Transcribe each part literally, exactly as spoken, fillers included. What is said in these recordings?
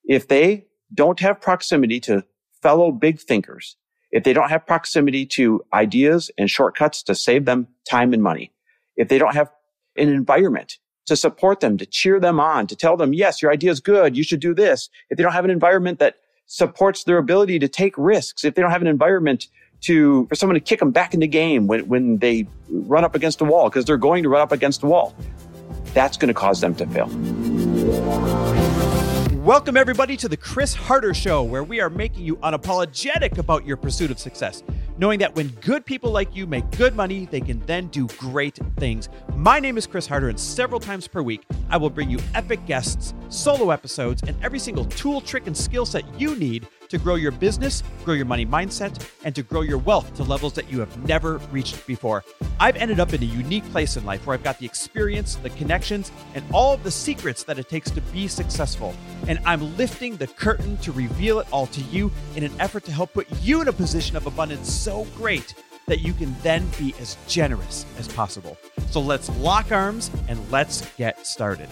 If they don't have proximity to fellow big thinkers, if they don't have proximity to ideas and shortcuts to save them time and money, if they don't have an environment to support them, to cheer them on, to tell them, yes, your idea is good, you should do this. If they don't have an environment that supports their ability to take risks, if they don't have an environment to for someone to kick them back in the game when, when they run up against a wall, because they're going to run up against a wall, that's going to cause them to fail. Welcome, everybody, to the Chris Harder Show, where we are making you unapologetic about your pursuit of success, knowing that when good people like you make good money, they can then do great things. My name is Chris Harder, and several times per week, I will bring you epic guests, solo episodes, and every single tool, trick, and skill set you need to grow your business, grow your money mindset, and to grow your wealth to levels that you have never reached before. I've ended up in a unique place in life where I've got the experience, the connections, and all of the secrets that it takes to be successful. And I'm lifting the curtain to reveal it all to you in an effort to help put you in a position of abundance so great that you can then be as generous as possible. So let's lock arms and let's get started.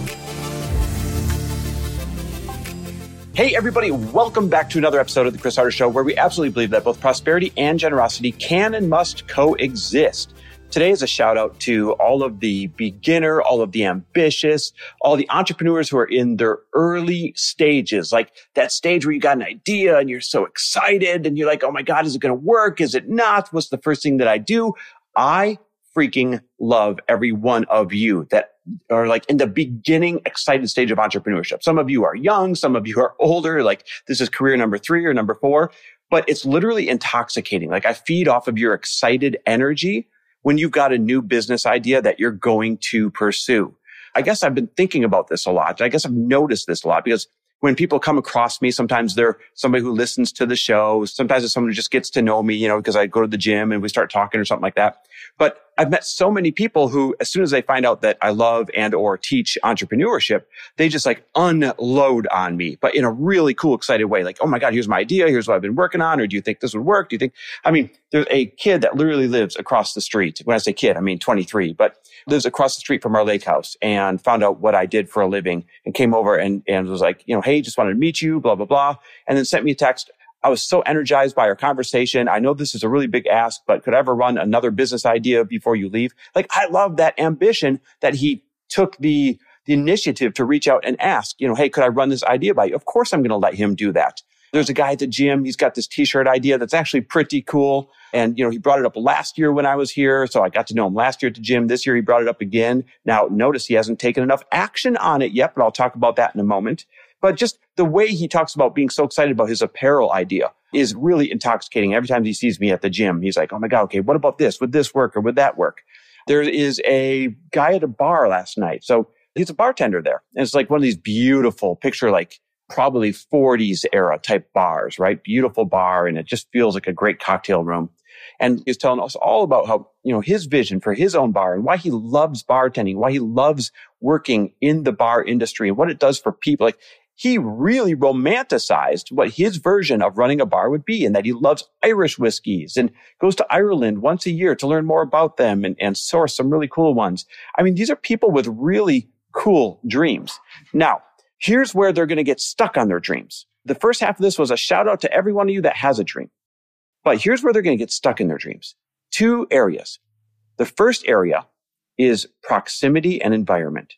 Hey, everybody, welcome back to another episode of The Chris Harder Show, where we absolutely believe that both prosperity and generosity can and must coexist. Today is a shout out to all of the beginner, all of the ambitious, all the entrepreneurs who are in their early stages, like that stage where you got an idea and you're so excited and you're like, oh my God, is it going to work? Is it not? What's the first thing that I do? I freaking love every one of you that are like in the beginning excited stage of entrepreneurship. Some of you are young, some of you are older, like this is career number three or number four, but it's literally intoxicating. Like I feed off of your excited energy when you've got a new business idea that you're going to pursue. I guess I've been thinking about this a lot. I guess I've noticed this a lot because when people come across me, sometimes they're somebody who listens to the show. Sometimes it's someone who just gets to know me, you know, because I go to the gym and we start talking or something like that. But I've met so many people who, as soon as they find out that I love and or teach entrepreneurship, they just like unload on me, but in a really cool, excited way. Like, oh my God, here's my idea. Here's what I've been working on. Or do you think this would work? Do you think, I mean, there's a kid that literally lives across the street. When I say kid, I mean twenty-three, but lives across the street from our lake house and found out what I did for a living and came over and, and was like, you know, hey, just wanted to meet you, blah, blah, blah. And then sent me a text. I was so energized by our conversation. I know this is a really big ask, but could I ever run another business idea before you leave? Like, I love that ambition that he took the, the initiative to reach out and ask, you know, hey, could I run this idea by you? Of course, I'm going to let him do that. There's a guy at the gym. He's got this t-shirt idea that's actually pretty cool. And, you know, he brought it up last year when I was here. So I got to know him last year at the gym. This year, he brought it up again. Now, notice he hasn't taken enough action on it yet, but I'll talk about that in a moment. But just the way he talks about being so excited about his apparel idea is really intoxicating. Every time he sees me at the gym, he's like, oh my God, okay, what about this? Would this work or would that work? There is a guy at a bar last night. So he's a bartender there. And it's like one of these beautiful picture, like probably forties era type bars, right? Beautiful bar. And it just feels like a great cocktail room. And he's telling us all about how, you know, his vision for his own bar and why he loves bartending, why he loves working in the bar industry and what it does for people. Like, he really romanticized what his version of running a bar would be, and that he loves Irish whiskeys and goes to Ireland once a year to learn more about them and, and source some really cool ones. I mean, these are people with really cool dreams. Now, here's where they're going to get stuck on their dreams. The first half of this was a shout out to every one of you that has a dream. But here's where they're going to get stuck in their dreams. Two areas. The first area is proximity and environment.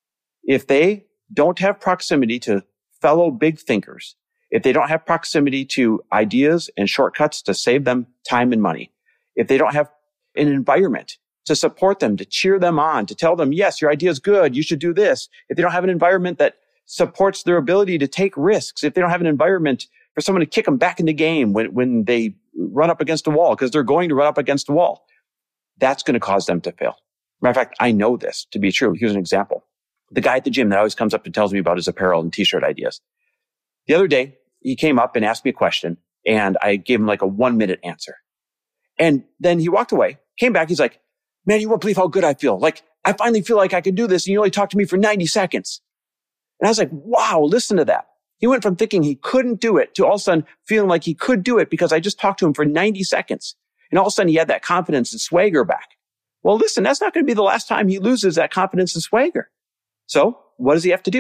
If they don't have proximity to fellow big thinkers, if they don't have proximity to ideas and shortcuts to save them time and money, if they don't have an environment to support them, to cheer them on, to tell them, yes, your idea is good, you should do this, if they don't have an environment that supports their ability to take risks, if they don't have an environment for someone to kick them back in the game when, when they run up against a wall, because they're going to run up against a wall, that's going to cause them to fail. Matter of fact, I know this to be true. Here's an example. The guy at the gym that always comes up and tells me about his apparel and t-shirt ideas. The other day, he came up and asked me a question, and I gave him like a one minute answer. And then he walked away, came back. He's like, man, you won't believe how good I feel. Like, I finally feel like I can do this. And you only talked to me for ninety seconds. And I was like, wow, listen to that. He went from thinking he couldn't do it to all of a sudden feeling like he could do it because I just talked to him for ninety seconds. And all of a sudden he had that confidence and swagger back. Well, listen, that's not going to be the last time he loses that confidence and swagger. So what does he have to do?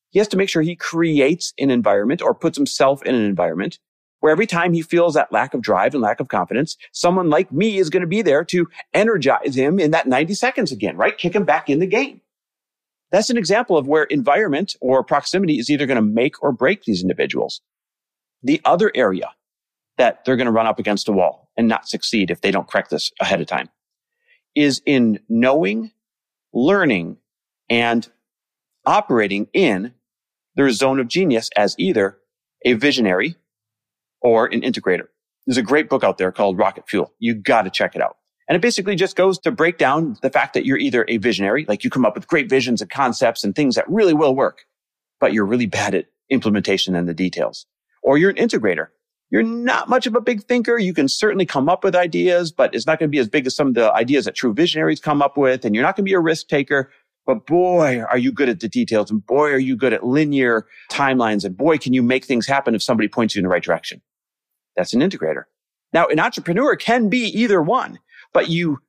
He has to make sure he creates an environment or puts himself in an environment where every time he feels that lack of drive and lack of confidence, someone like me is going to be there to energize him in that ninety seconds again, right? Kick him back in the game. That's an example of where environment or proximity is either going to make or break these individuals. The other area that they're going to run up against a wall and not succeed if they don't correct this ahead of time is in knowing, learning, and operating in their zone of genius as either a visionary or an integrator. There's a great book out there called Rocket Fuel. You got to check it out. And it basically just goes to break down the fact that you're either a visionary, like you come up with great visions and concepts and things that really will work, but you're really bad at implementation and the details. Or you're an integrator. You're not much of a big thinker. You can certainly come up with ideas, but it's not going to be as big as some of the ideas that true visionaries come up with. And you're not going to be a risk taker. But boy, are you good at the details. And boy, are you good at linear timelines. And boy, can you make things happen if somebody points you in the right direction. That's an integrator. Now, an entrepreneur can be either one, but you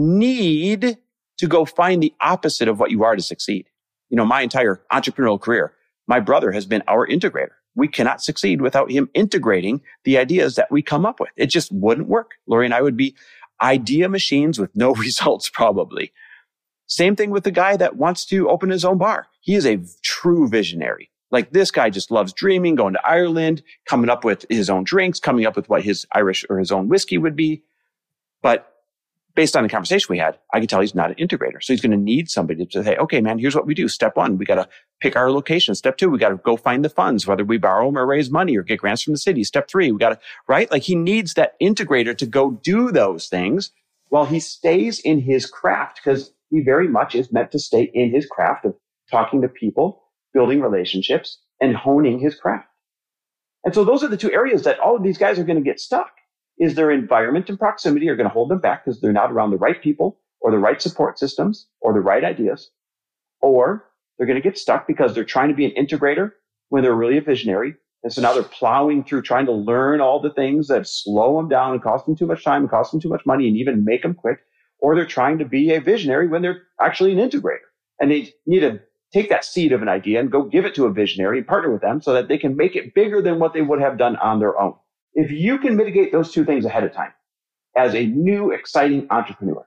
need to go find the opposite of what you are to succeed. You know, my entire entrepreneurial career, my brother has been our integrator. We cannot succeed without him integrating the ideas that we come up with. It just wouldn't work. Lori and I would be idea machines with no results, probably. Same thing with the guy that wants to open his own bar. He is a true visionary. Like this guy just loves dreaming, going to Ireland, coming up with his own drinks, coming up with what his Irish or his own whiskey would be. But based on the conversation we had, I could tell he's not an integrator. So he's going to need somebody to say, okay, man, here's what we do. Step one, we got to pick our location. Step two, we got to go find the funds, whether we borrow them or raise money or get grants from the city. Step three, we got to, right? Like he needs that integrator to go do those things while he stays in his craft, because he very much is meant to stay in his craft of talking to people, building relationships, and honing his craft. And so those are the two areas that all of these guys are going to get stuck. Is their environment and proximity are going to hold them back because they're not around the right people or the right support systems or the right ideas, or they're going to get stuck because they're trying to be an integrator when they're really a visionary. And so now they're plowing through trying to learn all the things that slow them down and cost them too much time and cost them too much money and even make them quit. Or they're trying to be a visionary when they're actually an integrator. And they need to take that seed of an idea and go give it to a visionary and partner with them so that they can make it bigger than what they would have done on their own. If you can mitigate those two things ahead of time as a new, exciting entrepreneur,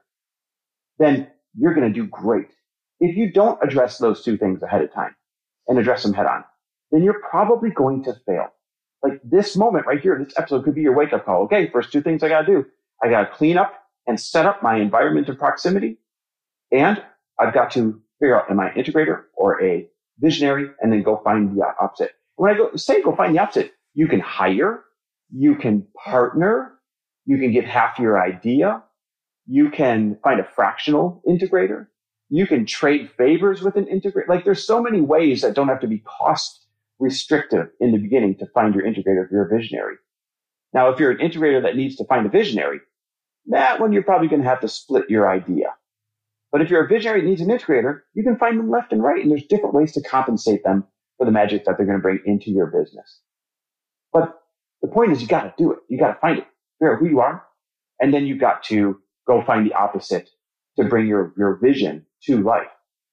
then you're going to do great. If you don't address those two things ahead of time and address them head on, then you're probably going to fail. Like this moment right here, this episode could be your wake-up call. Okay, first two things I got to do. I got to clean up and set up my environment and proximity. And I've got to figure out, am I an integrator or a visionary? And then go find the opposite. When I go say go find the opposite, you can hire, you can partner, you can give half your idea, you can find a fractional integrator, you can trade favors with an integrator. Like there's so many ways that don't have to be cost restrictive in the beginning to find your integrator if you're a visionary. Now, if you're an integrator that needs to find a visionary, that one you're probably going to have to split your idea. But if you're a visionary that needs an integrator, you can find them left and right, and there's different ways to compensate them for the magic that they're going to bring into your business. But the point is you got to do it. You got to find it, figure out who you are, and then you've got to go find the opposite to bring your, your vision to life.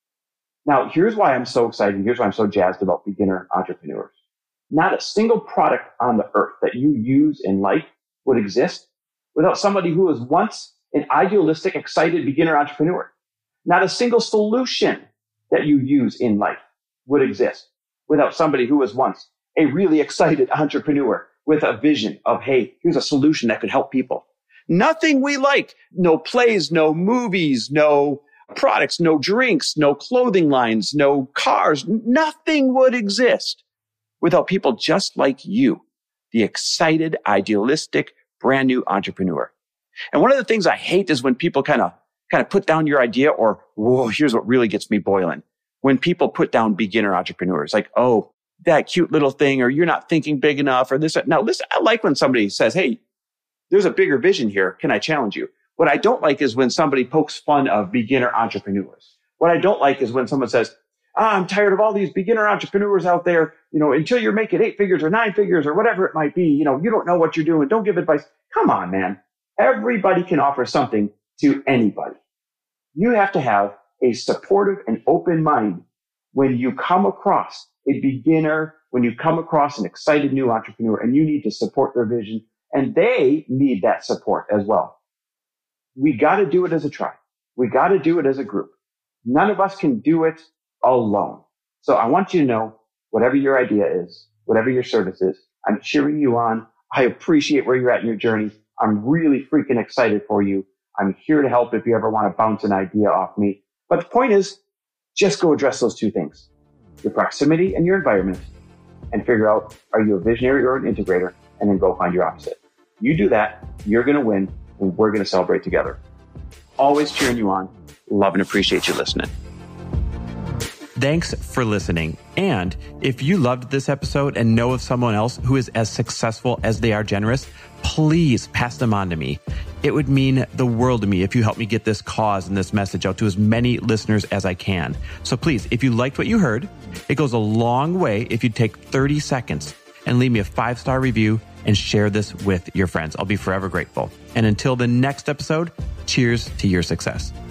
Now, here's why I'm so excited. Here's why I'm so jazzed about beginner entrepreneurs. Not a single product on the earth that you use in life would exist without somebody who was once an idealistic, excited beginner entrepreneur. Not a single solution that you use in life would exist without somebody who was once a really excited entrepreneur with a vision of, hey, here's a solution that could help people. Nothing we like, no plays, no movies, no products, no drinks, no clothing lines, no cars, nothing would exist without people just like you, the excited, idealistic, brand new entrepreneur. And one of the things I hate is when people kind of kind of put down your idea, or, whoa, here's what really gets me boiling. When people put down beginner entrepreneurs, like, oh, that cute little thing, or you're not thinking big enough, or this. Now, listen, I like when somebody says, hey, there's a bigger vision here. Can I challenge you? What I don't like is when somebody pokes fun of beginner entrepreneurs. What I don't like is when someone says, ah, I'm tired of all these beginner entrepreneurs out there. You know, until you're making eight figures or nine figures or whatever it might be, you know, you don't know what you're doing. Don't give advice. Come on, man. Everybody can offer something to anybody. You have to have a supportive and open mind when you come across a beginner, when you come across an excited new entrepreneur and you need to support their vision and they need that support as well. We got to do it as a tribe. We got to do it as a group. None of us can do it alone. So I want you to know, whatever your idea is, whatever your service is, I'm cheering you on. I appreciate where you're at in your journey. I'm really freaking excited for you. I'm here to help if you ever want to bounce an idea off me. But the point is, just go address those two things, your proximity and your environment, and figure out, are you a visionary or an integrator? And then go find your opposite. You do that, you're going to win, and we're going to celebrate together. Always cheering you on. Love and appreciate you listening. Thanks for listening. And if you loved this episode and know of someone else who is as successful as they are generous, please pass them on to me. It would mean the world to me if you help me get this cause and this message out to as many listeners as I can. So please, if you liked what you heard, it goes a long way if you take thirty seconds and leave me a five-star review and share this with your friends. I'll be forever grateful. And until the next episode, cheers to your success.